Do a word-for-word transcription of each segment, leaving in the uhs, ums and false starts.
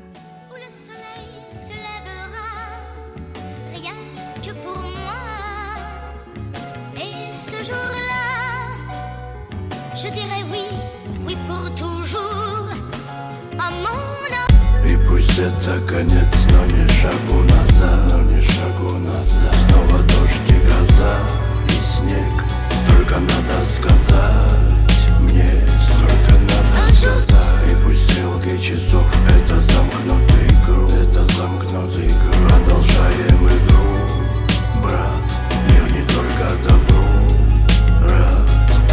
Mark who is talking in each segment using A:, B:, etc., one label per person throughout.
A: où le soleil se lèvera, rien que pour moi. Et ce jour-là, je dirais oui, oui pour toujours, à mon âme.
B: И пусть это конец, но не шагу назад, но не шагу назад. Снова дождь и гроза, и снег. Столько надо сказать, мне столько надо сказать. И пусть стрелки часов — это замкнутый круг, это замкнутый круг. Продолжаем игру, брат, мир не только добру рад.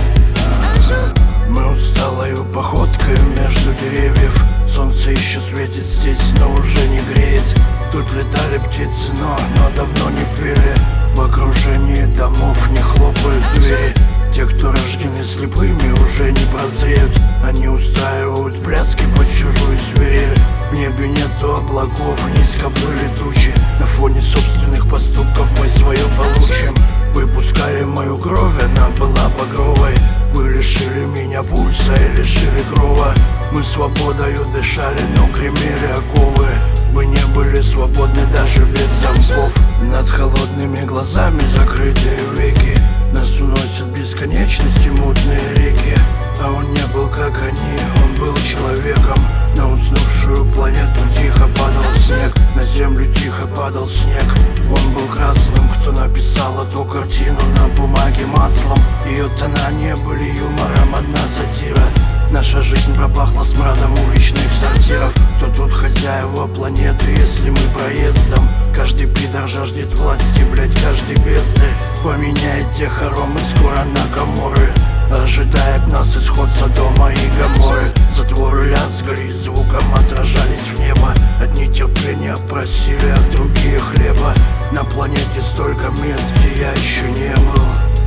B: Мы усталою походкой между деревьев. Солнце еще светит здесь, но уже не греет. Тут летали птицы, но, но давно не пели. В окружении домов не хлопают двери. Те, кто рождены слепыми, уже не прозреют. Они устраивают пляски под чужую свирель. В небе нету облаков, низко плыли тучи. На фоне собственных поступков мы свое получим. Вы пускали мою кровь, она была багровой. Вы лишили меня пульса и лишили крова. Мы свободою дышали, но гремели оковы. Вы не были свободны даже без замков. Над холодными глазами закрытые веки. Нас уносят бесконечности мутные реки. А он не был как они, он был человеком. На уснувшую планету тихо падал снег. На землю тихо падал снег. Он был красным, кто написал эту картину на бумаге маслом. Ее тона не были юмором, одна сатира. Наша жизнь пропахла смрадом уличных сортиров. Кто тут хозяева планеты, если мы проездом? Каждый пидор жаждет власти, блять, каждый бездарь поменяет хоромы скоро на Гоморы. Ожидает нас исход Содома и Гоморы. Затворы лязгали, звуком отражались в небо. От нетерпения просили, от другие хлеба. На планете столько мест, где я еще не был,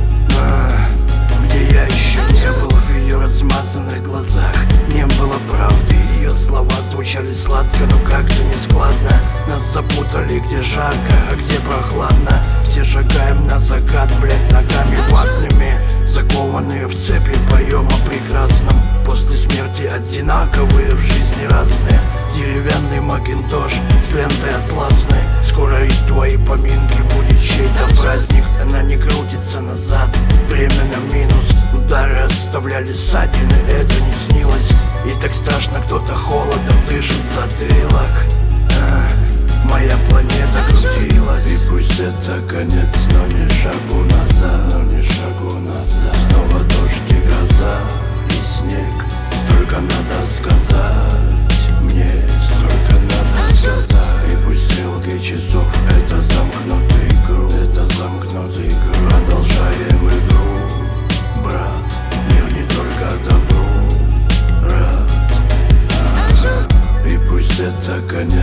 B: а, где я еще не был. В ее размазанных глазах не было правды. Ее слова звучали сладко, но как-то нескладно. Нас запутали, где жарко, а где прохладно. Все шагаем на закат, блять, ногами ватными. Закованные в цепи, поем о прекрасном. После смерти одинаковые, в жизни разные. Деревянный макинтош с лентой атласной. Скоро и твои поминки будет чей-то праздник. Она не крутится назад, время на минус. Удары оставляли ссадины, это не снилось. И так страшно, кто-то холодом дышит в затылок. а, Моя планета крутилась. И пусть это конец, но не шагу назад, но не шагу назад. Снова дождь и гроза, и снег. Столько надо сказать, мне столько надо сказать. И пусть стрелки часов — это замкнутый круг, это замкнутый круг. Продолжаем игру, брат, мир не только добру рад. а, И пусть это конец,